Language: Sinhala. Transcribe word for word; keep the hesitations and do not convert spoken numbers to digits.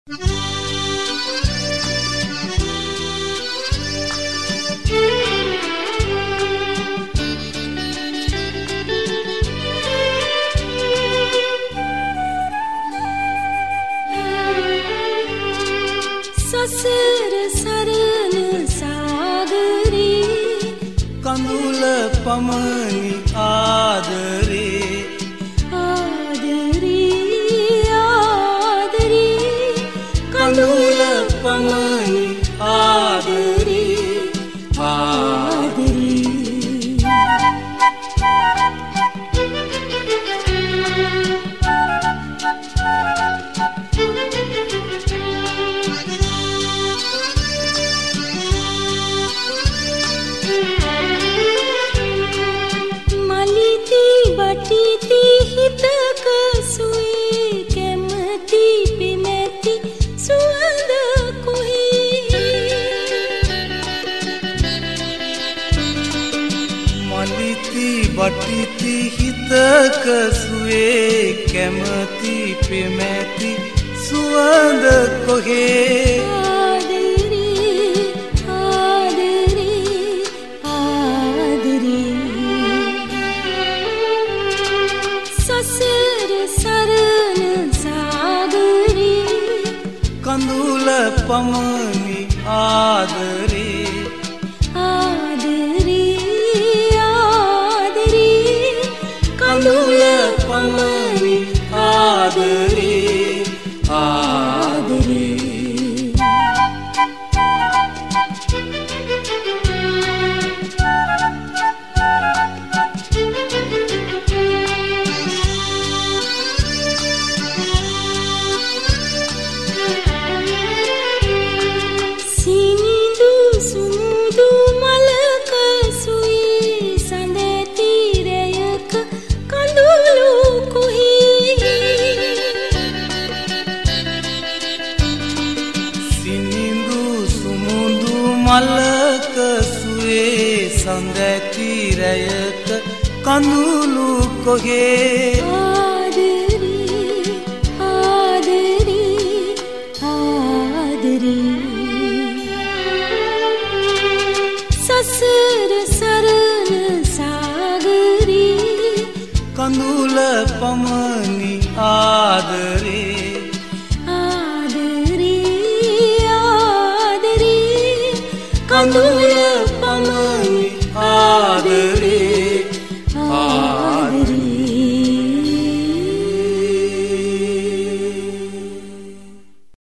සසර සරණ සාගරේ කඳුල පමණි ආදරේ ආදරේ ආදරේ කඳුල පමණි ආදරේ ආදරේ වටිති හිතක සුවේ කැමති පිමැති සුවඳ කොහේ මලිති වටිති හිතක සුවේ කැමති පිමැති සුවඳ කොහේ සසර සරණ සාගරේ කඳුල පමණි ආදරේ ආදරේ ආදරේ කඳුල පමණි ආදරේ ආදරේ මලක සුවේ සඳැති රැයක කඳුළු කොහේ ආදරේ ආදරේ ආදරේ සසර සරණ සාගරේ කඳුල පමණි ආදරේ කඳුල